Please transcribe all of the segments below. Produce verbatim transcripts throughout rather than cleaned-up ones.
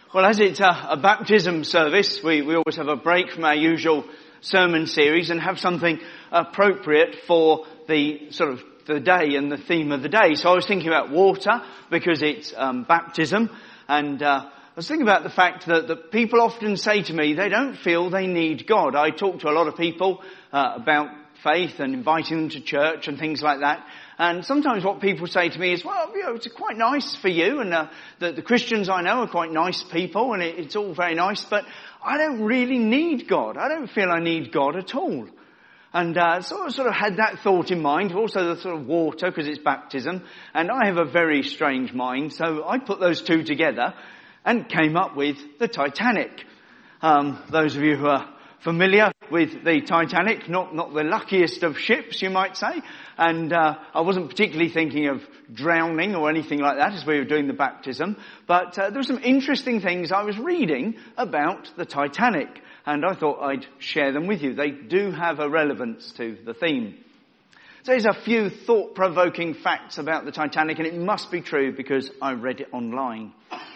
Well, as it's a, a baptism service, we, we always have a break from our usual sermon series and have something appropriate for the sort of the day and the theme of the day. So I was thinking about water because it's um, baptism, and uh, I was thinking about the fact that, that people often say to me they don't feel they need God. I talk to a lot of people uh, about faith and inviting them to church and things like that. And sometimes what people say to me is, well, you know, it's quite nice for you, and uh, the, the Christians I know are quite nice people, and it, it's all very nice, but I don't really need God. I don't feel I need God at all. And uh, so I sort of had that thought in mind, also the sort of water, because it's baptism, and I have a very strange mind, so I put those two together and came up with the Titanic. Um, those of you who are familiar with the Titanic, not not the luckiest of ships, you might say. And uh, I wasn't particularly thinking of drowning or anything like that as we were doing the baptism. But uh, there were some interesting things I was reading about the Titanic, and I thought I'd share them with you. They do have a relevance to the theme. So there's a few thought-provoking facts about the Titanic, and it must be true because I read it online.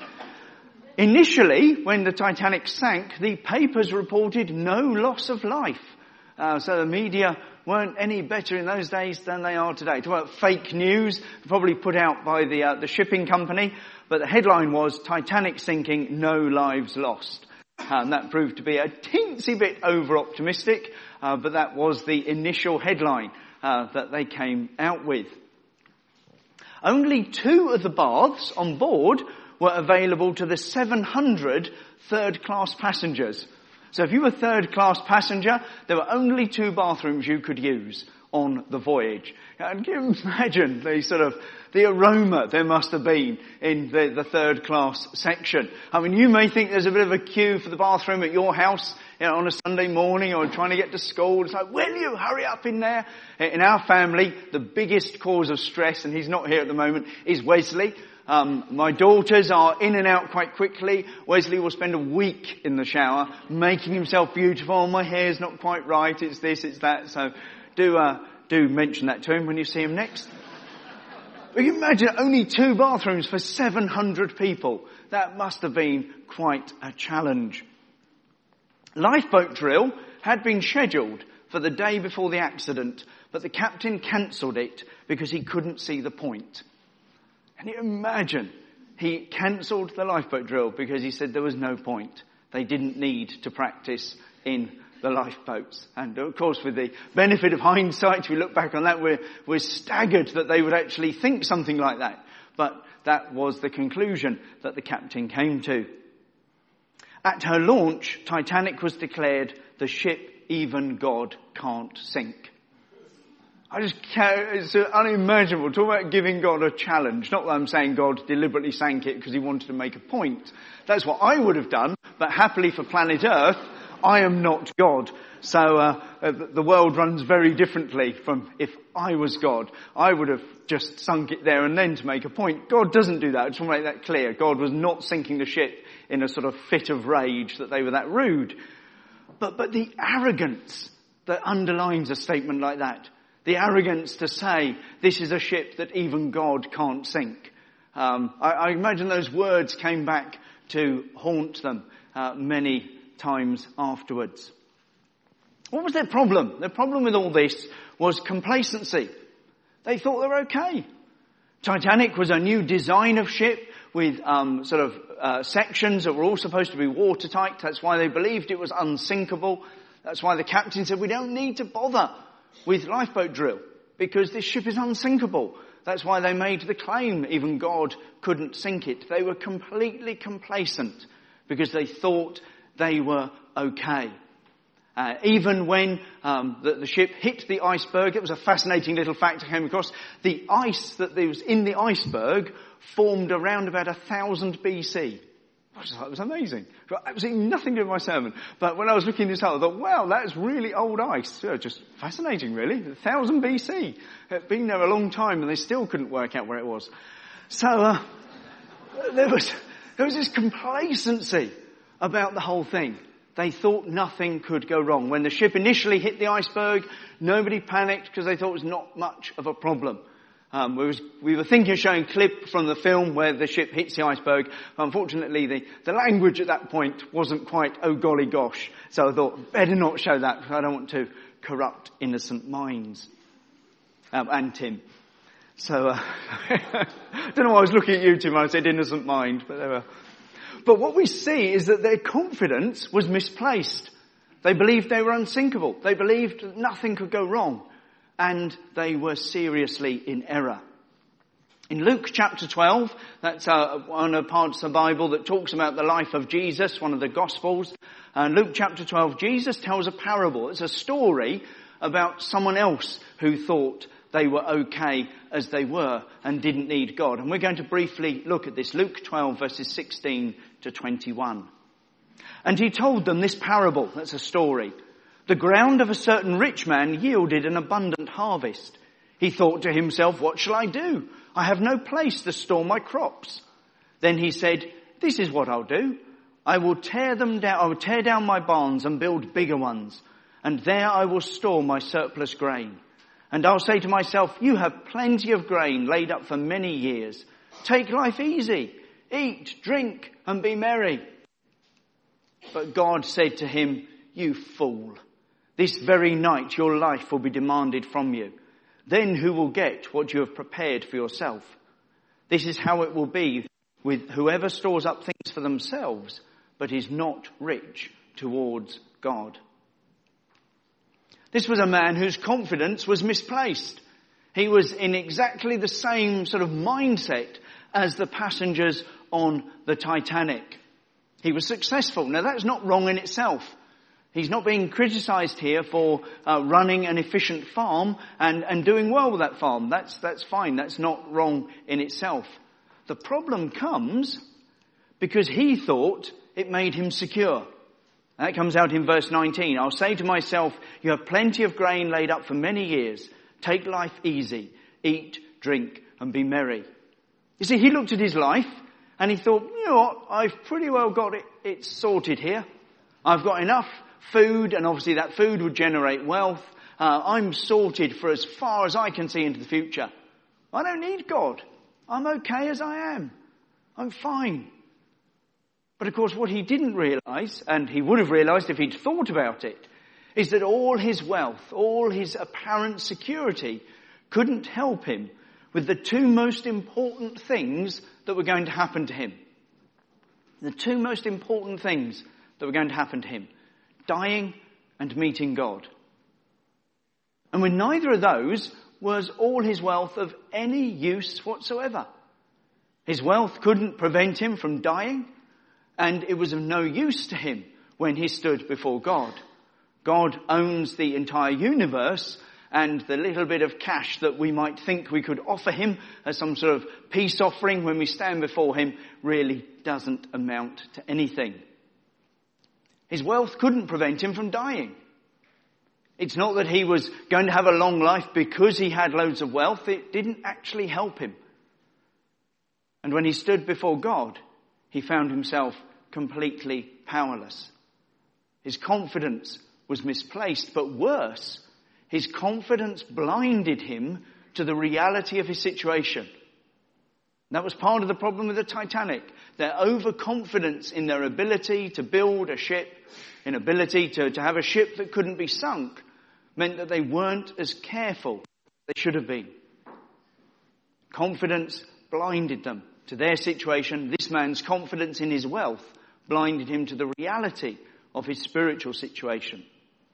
Initially, when the Titanic sank, the papers reported no loss of life. Uh, so the media weren't any better in those days than they are today. Talk about fake news, probably put out by the uh, the shipping company, but the headline was Titanic sinking, no lives lost. Uh, and that proved to be a teensy bit over-optimistic, uh, but that was the initial headline uh, that they came out with. Only two of the baths on board were available to the seven hundred third-class passengers. So if you were a third-class passenger, there were only two bathrooms you could use on the voyage. And can you imagine the sort of, the aroma there must have been in the, the third-class section? I mean, you may think there's a bit of a queue for the bathroom at your house, you know, on a Sunday morning or trying to get to school. It's like, will you hurry up in there? In our family, the biggest cause of stress, and he's not here at the moment, is Wesley. Um, my daughters are in and out quite quickly. Wesley will spend a week in the shower making himself beautiful. Oh, my hair's not quite right. It's this, it's that. So do, uh, do mention that to him when you see him next. But you imagine only two bathrooms for seven hundred people. That must have been quite a challenge. Lifeboat drill had been scheduled for the day before the accident, but the captain cancelled it because he couldn't see the point. Can you imagine? He cancelled the lifeboat drill because he said there was no point. They didn't need to practice in the lifeboats. And of course, with the benefit of hindsight, we look back on that, we're, we're staggered that they would actually think something like that. But that was the conclusion that the captain came to. At her launch, Titanic was declared the ship even God can't sink. I just can't, it's unimaginable. Talk about giving God a challenge. Not that I'm saying God deliberately sank it because he wanted to make a point. That's what I would have done, but happily for planet Earth, I am not God. So uh, the world runs very differently from if I was God. I would have just sunk it there and then to make a point. God doesn't do that. I just want to make that clear. God was not sinking the ship in a sort of fit of rage that they were that rude. But, but the arrogance that underlines a statement like that, the arrogance to say, this is a ship that even God can't sink. Um, I, I imagine those words came back to haunt them uh, many times afterwards. What was their problem? Their problem with all this was complacency. They thought they were okay. Titanic was a new design of ship with um, sort of uh, sections that were all supposed to be watertight. That's why they believed it was unsinkable. That's why the captain said, we don't need to bother with lifeboat drill, because this ship is unsinkable. That's why they made the claim even God couldn't sink it. They were completely complacent because they thought they were okay. Uh, even when um, the, the ship hit the iceberg, it was a fascinating little fact I came across. The ice that was in the iceberg formed around about one thousand B C. I just thought it was amazing. Got absolutely nothing to do with my sermon. But when I was looking this up, I thought, wow, that's really old ice. Yeah, just fascinating, really. one thousand B C. It'd been there a long time and they still couldn't work out where it was. So, uh, there was, there was this complacency about the whole thing. They thought nothing could go wrong. When the ship initially hit the iceberg, nobody panicked because they thought it was not much of a problem. Um, we, was, we were thinking of showing a clip from the film where the ship hits the iceberg. Unfortunately, the, the language at that point wasn't quite, oh golly gosh. So I thought, better not show that, because I don't want to corrupt innocent minds. Um, and Tim. So, uh, I don't know why I was looking at you, Tim, when I said innocent mind, but there were. But what we see is that their confidence was misplaced. They believed they were unsinkable. They believed that nothing could go wrong. And they were seriously in error. In Luke chapter twelve, that's uh, one of the parts of the Bible that talks about the life of Jesus, one of the Gospels. And Luke chapter twelve, Jesus tells a parable. It's a story about someone else who thought they were okay as they were and didn't need God. And we're going to briefly look at this. Luke twelve verses sixteen to twenty-one. And he told them this parable. That's a story. The ground of a certain rich man yielded an abundant harvest. He thought to himself, what shall I do? I have no place to store my crops. Then he said, this is what I'll do. I will tear them down, I will tear down my barns and build bigger ones. And there I will store my surplus grain. And I'll say to myself, you have plenty of grain laid up for many years. Take life easy. Eat, drink, and be merry. But God said to him, you fool. This very night your life will be demanded from you. Then who will get what you have prepared for yourself? This is how it will be with whoever stores up things for themselves, but is not rich towards God. This was a man whose confidence was misplaced. He was in exactly the same sort of mindset as the passengers on the Titanic. He was successful. Now that's not wrong in itself. He's not being criticised here for uh, running an efficient farm and, and doing well with that farm. That's, that's fine. That's not wrong in itself. The problem comes because he thought it made him secure. That comes out in verse nineteen. I'll say to myself, you have plenty of grain laid up for many years. Take life easy. Eat, drink, and be merry. You see, he looked at his life and he thought, you know what, I've pretty well got it, it sorted here. I've got enough food, and obviously that food would generate wealth. Uh, I'm sorted for as far as I can see into the future. I don't need God. I'm okay as I am. I'm fine. But of course what he didn't realise, and he would have realised if he'd thought about it, is that all his wealth, all his apparent security couldn't help him with the two most important things that were going to happen to him. The two most important things that were going to happen to him. Dying and meeting God. And with neither of those was all his wealth of any use whatsoever. His wealth couldn't prevent him from dying, and it was of no use to him when he stood before God. God owns the entire universe, and the little bit of cash that we might think we could offer him as some sort of peace offering when we stand before him really doesn't amount to anything. His wealth couldn't prevent him from dying. It's not that he was going to have a long life because he had loads of wealth. It didn't actually help him. And when he stood before God, he found himself completely powerless. His confidence was misplaced, but worse, his confidence blinded him to the reality of his situation. That was part of the problem with the Titanic. Their overconfidence in their ability to build a ship, in ability to, to have a ship that couldn't be sunk, meant that they weren't as careful as they should have been. Confidence blinded them to their situation. This man's confidence in his wealth blinded him to the reality of his spiritual situation.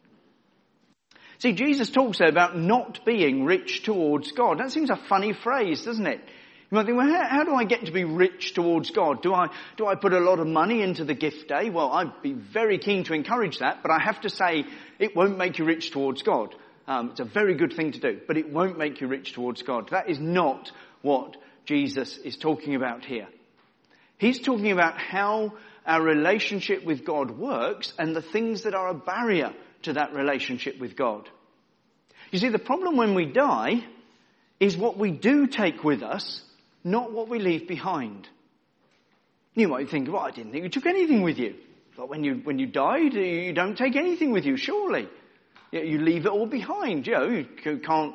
See, Jesus talks there about not being rich towards God. That seems a funny phrase, doesn't it? You might think, well, how, how do I get to be rich towards God? Do I, do I put a lot of money into the gift day? Well, I'd be very keen to encourage that, but I have to say it won't make you rich towards God. Um, it's a very good thing to do, but it won't make you rich towards God. That is not what Jesus is talking about here. He's talking about how our relationship with God works and the things that are a barrier to that relationship with God. You see, the problem when we die is what we do take with us, not what we leave behind. You might think, well, I didn't think you took anything with you. But when you when you died, you don't take anything with you, surely. You leave it all behind. You know, you can't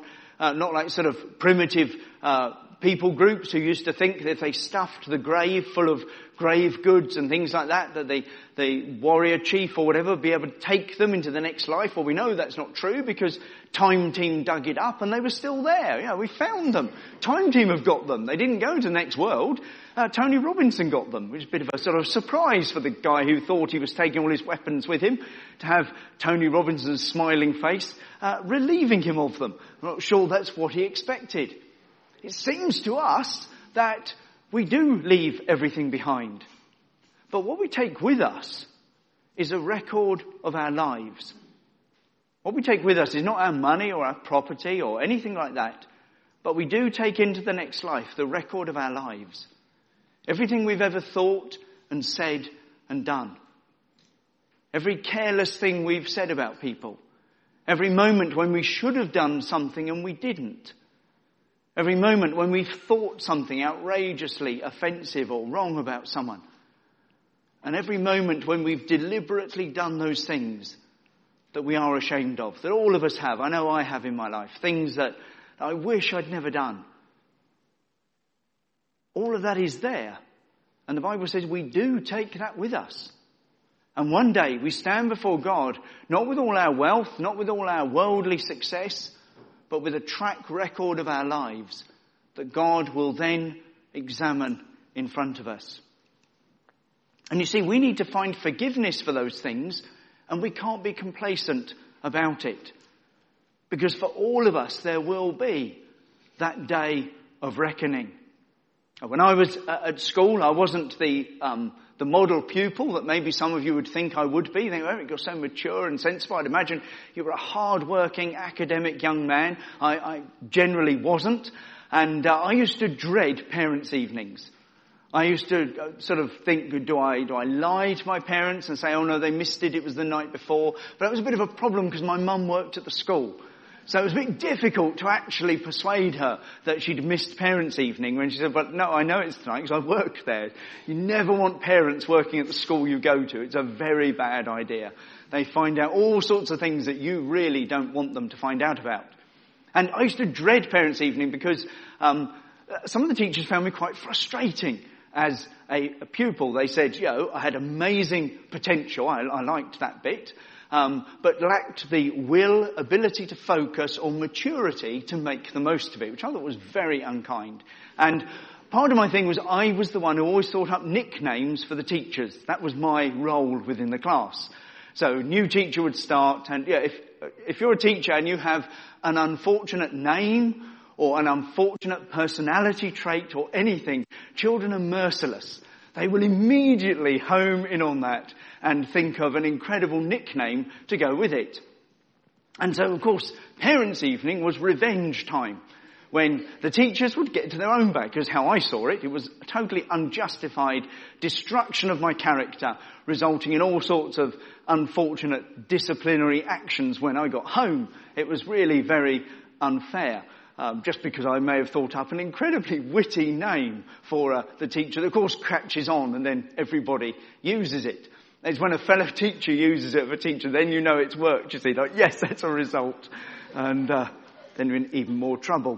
uh, not like sort of primitive uh, people groups who used to think that if they stuffed the grave full of grave goods and things like that, that the, the warrior chief or whatever would be able to take them into the next life. Well, we know that's not true because Time Team dug it up and they were still there. Yeah, we found them. Time Team have got them. They didn't go to the next world. Uh, Tony Robinson got them, which is a bit of a sort of surprise for the guy who thought he was taking all his weapons with him, to have Tony Robinson's smiling face uh, relieving him of them. I'm not sure that's what he expected. It seems to us that we do leave everything behind. But what we take with us is a record of our lives. What we take with us is not our money or our property or anything like that, but we do take into the next life the record of our lives. Everything we've ever thought and said and done. Every careless thing we've said about people. Every moment when we should have done something and we didn't. Every moment when we've thought something outrageously offensive or wrong about someone. And every moment when we've deliberately done those things that we are ashamed of, that all of us have. I know I have in my life. Things that I wish I'd never done. All of that is there. And the Bible says we do take that with us. And one day we stand before God, not with all our wealth, not with all our worldly success, but with a track record of our lives that God will then examine in front of us. And you see, we need to find forgiveness for those things, and we can't be complacent about it. Because for all of us, there will be that day of reckoning. When I was at school, I wasn't the um, the model pupil that maybe some of you would think I would be. They think, Eric, you're so mature and sensible. I'd imagine you were a hard-working academic young man. I, I generally wasn't. And uh, I used to dread parents' evenings. I used to uh, sort of think, do I do I lie to my parents and say, oh no, they missed it, it was the night before. But that was a bit of a problem because my mum worked at the school. So it was a bit difficult to actually persuade her that she'd missed parents' evening when she said, but no, I know it's tonight because I worked there. You never want parents working at the school you go to. It's a very bad idea. They find out all sorts of things that you really don't want them to find out about. And I used to dread parents' evening because um, some of the teachers found me quite frustrating as a, a pupil. They said, you know, I had amazing potential. I, I liked that bit. Um, but lacked the will, ability to focus, or maturity to make the most of it, which I thought was very unkind. And part of my thing was I was the one who always thought up nicknames for the teachers. That was my role within the class. So a new teacher would start, and yeah, if if you're a teacher and you have an unfortunate name or an unfortunate personality trait or anything, children are merciless. They will immediately home in on that and think of an incredible nickname to go with it. And so, of course, parents' evening was revenge time, when the teachers would get to their own back, because how I saw it, it was a totally unjustified destruction of my character, resulting in all sorts of unfortunate disciplinary actions when I got home. It was really very unfair. Um, just because I may have thought up an incredibly witty name for uh, the teacher that of course catches on and then everybody uses it. It's when a fellow teacher uses it of a teacher, then you know it's worked, you see, like, yes, that's a result. And uh, then you're in even more trouble.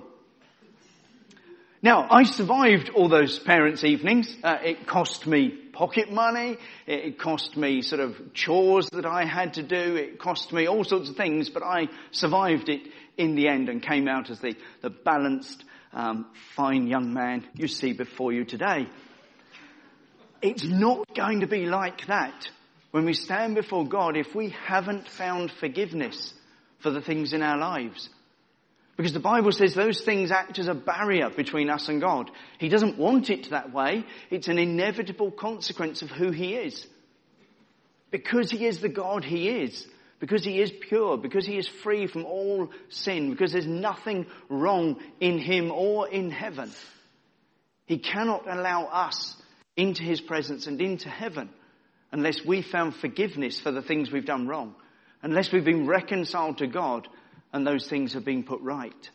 Now, I survived all those parents' evenings. Uh, it cost me pocket money. It, it cost me sort of chores that I had to do. It cost me all sorts of things, but I survived it in the end and came out as the, the balanced, um, fine young man you see before you today. It's not going to be like that when we stand before God if we haven't found forgiveness for the things in our lives. Because the Bible says those things act as a barrier between us and God. He doesn't want it that way. It's an inevitable consequence of who He is. Because He is the God He is. Because He is pure. Because He is free from all sin. Because there's nothing wrong in Him or in heaven. He cannot allow us into His presence and into heaven unless we found forgiveness for the things we've done wrong. Unless we've been reconciled to God and those things have been put right.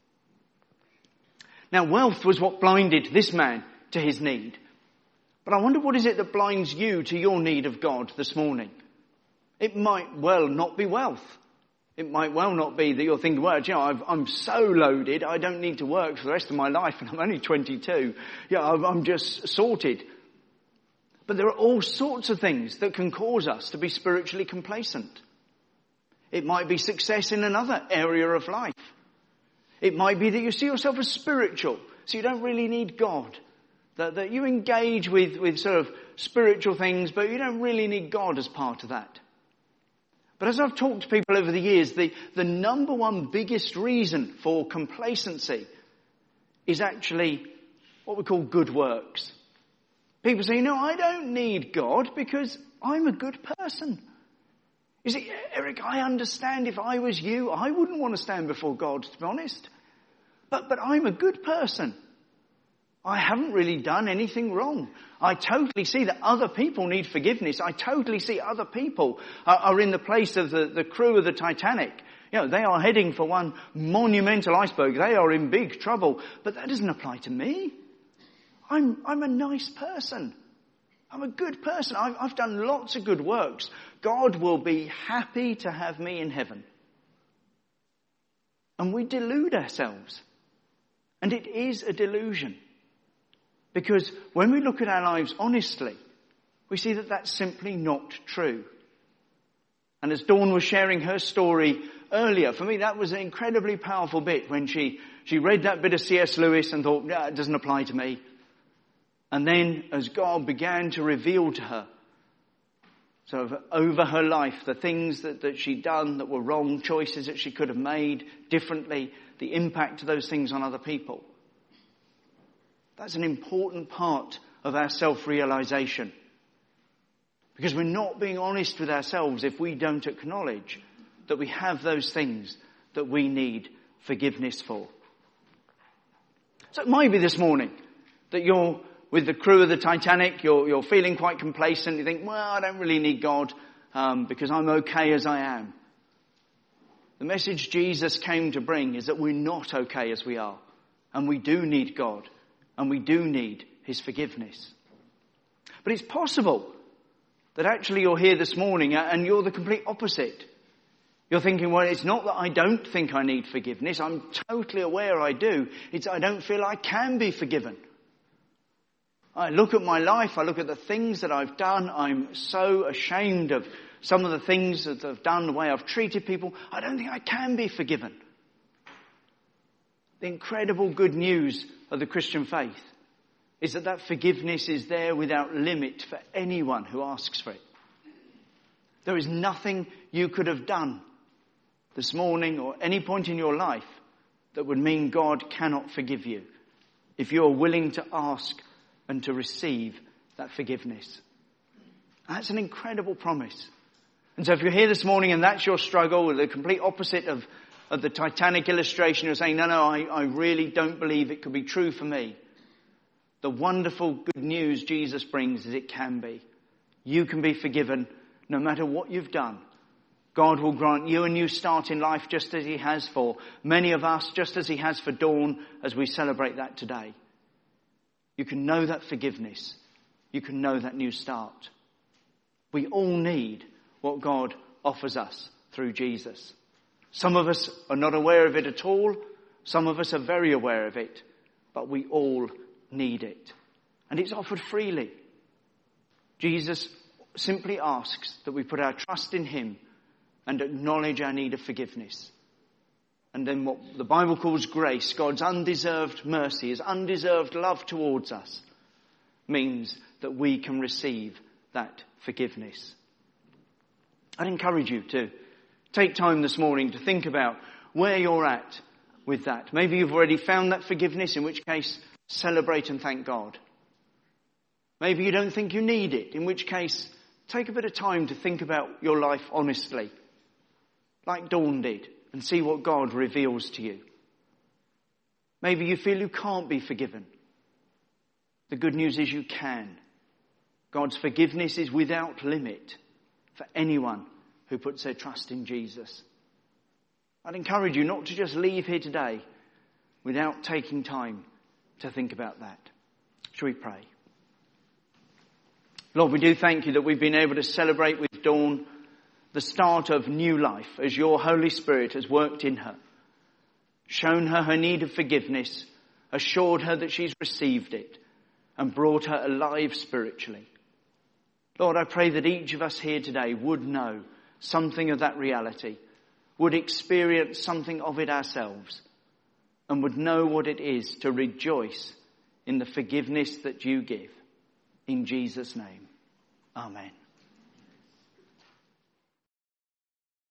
Now, wealth was what blinded this man to his need. But I wonder, what is it that blinds you to your need of God this morning? It might well not be wealth. It might well not be that you're thinking, well, you know, I've, I'm so loaded, I don't need to work for the rest of my life, and I'm only twenty-two. Yeah, I'm, I'm just sorted. But there are all sorts of things that can cause us to be spiritually complacent. It might be success in another area of life. It might be that you see yourself as spiritual, so you don't really need God. That, that you engage with, with sort of spiritual things, but you don't really need God as part of that. But as I've talked to people over the years, the, the number one biggest reason for complacency is actually what we call good works. People say, no, I don't need God because I'm a good person. You see, Eric, I understand if I was you, I wouldn't want to stand before God, to be honest. But, but I'm a good person. I haven't really done anything wrong. I totally see that other people need forgiveness. I totally see other people are, are in the place of the, the crew of the Titanic. You know, they are heading for one monumental iceberg. They are in big trouble. But that doesn't apply to me. I'm, I'm a nice person. I'm a good person. I've, I've done lots of good works. God will be happy to have me in heaven. And we delude ourselves. And it is a delusion. Because when we look at our lives honestly, we see that that's simply not true. And as Dawn was sharing her story earlier, for me that was an incredibly powerful bit when she, she read that bit of C S Lewis and thought, yeah, it doesn't apply to me. And then as God began to reveal to her, sort of over her life, the things that, that she'd done that were wrong, choices that she could have made differently, the impact of those things on other people. That's an important part of our self-realization. Because we're not being honest with ourselves if we don't acknowledge that we have those things that we need forgiveness for. So it might be this morning that you're with the crew of the Titanic, you're, you're feeling quite complacent, you think, well, I don't really need God um, because I'm okay as I am. The message Jesus came to bring is that we're not okay as we are, and we do need God. And we do need his forgiveness. But it's possible that actually you're here this morning and you're the complete opposite. You're thinking, well, it's not that I don't think I need forgiveness. I'm totally aware I do. It's I don't feel I can be forgiven. I look at my life, I look at the things that I've done. I'm so ashamed of some of the things that I've done, the way I've treated people. I don't think I can be forgiven. The incredible good news of the Christian faith is that that forgiveness is there without limit for anyone who asks for it. There is nothing you could have done this morning or any point in your life that would mean God cannot forgive you if you're willing to ask and to receive that forgiveness. That's an incredible promise. And so if you're here this morning and that's your struggle, the complete opposite of of the Titanic illustration, you're saying, no, no, I, I really don't believe it could be true for me. The wonderful good news Jesus brings is it can be. You can be forgiven no matter what you've done. God will grant you a new start in life just as he has for many of us, just as he has for Dawn as we celebrate that today. You can know that forgiveness. You can know that new start. We all need what God offers us through Jesus. Some of us are not aware of it at all. Some of us are very aware of it. But we all need it. And it's offered freely. Jesus simply asks that we put our trust in him and acknowledge our need of forgiveness. And then what the Bible calls grace, God's undeserved mercy, his undeserved love towards us, means that we can receive that forgiveness. I'd encourage you to take time this morning to think about where you're at with that. Maybe you've already found that forgiveness, in which case, celebrate and thank God. Maybe you don't think you need it, in which case, take a bit of time to think about your life honestly, like Dawn did, and see what God reveals to you. Maybe you feel you can't be forgiven. The good news is you can. God's forgiveness is without limit for anyone who puts their trust in Jesus. I'd encourage you not to just leave here today without taking time to think about that. Shall we pray? Lord, we do thank you that we've been able to celebrate with Dawn the start of new life as your Holy Spirit has worked in her, shown her her need of forgiveness, assured her that she's received it, and brought her alive spiritually. Lord, I pray that each of us here today would know something of that reality, would experience something of it ourselves, and would know what it is to rejoice in the forgiveness that you give. In Jesus' name, amen.